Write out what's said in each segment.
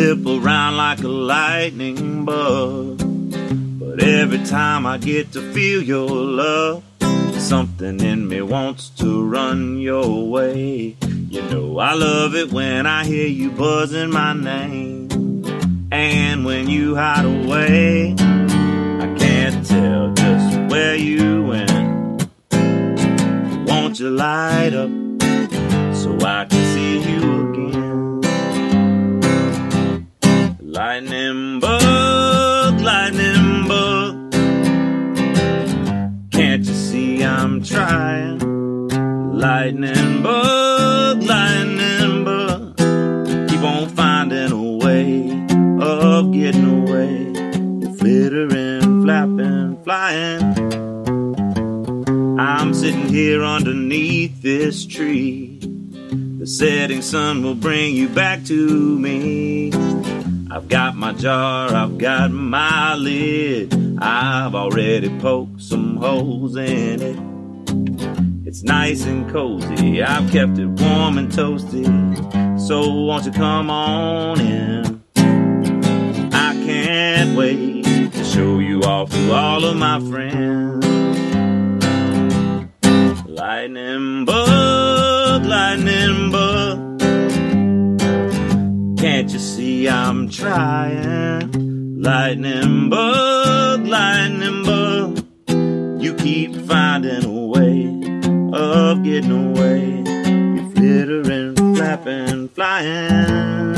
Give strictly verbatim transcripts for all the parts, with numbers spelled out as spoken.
flip around like a lightning bug. But every time I get to feel your love, something in me wants to run your way. You know I love it when I hear you buzzing my name, and when you hide away, I can't tell just where you went. Won't you light up so I can see you again? Lightning bug, lightning bug, can't you see I'm trying? Lightning bug, lightning bug, keep on finding a way of getting away. You're flittering, flapping, flying. I'm sitting here underneath this tree. The setting sun will bring you back to me. I've got my jar, I've got my lid. I've already poked some holes in it. It's nice and cozy, I've kept it warm and toasty. So won't you come on in? I can't wait to show you off to all of my friends. Lightning bug, lightning bug, can't you see I'm trying? Lightning bug, lightning bug, you keep finding a way of getting away. You're flittering, flapping, flying.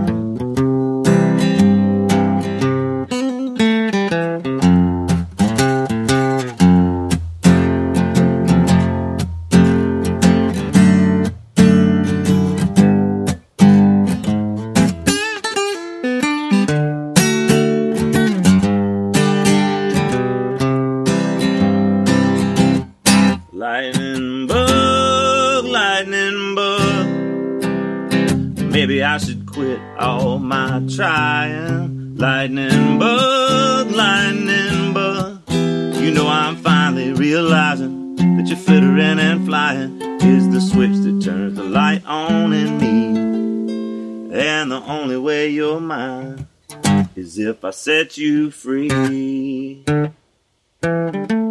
Lightning bug, lightning bug, maybe I should quit all my trying. Lightning bug, lightning bug, you know I'm finally realizing that you're flittering and flying is the switch that turns the light on in me. And the only way you're mine is if I set you free.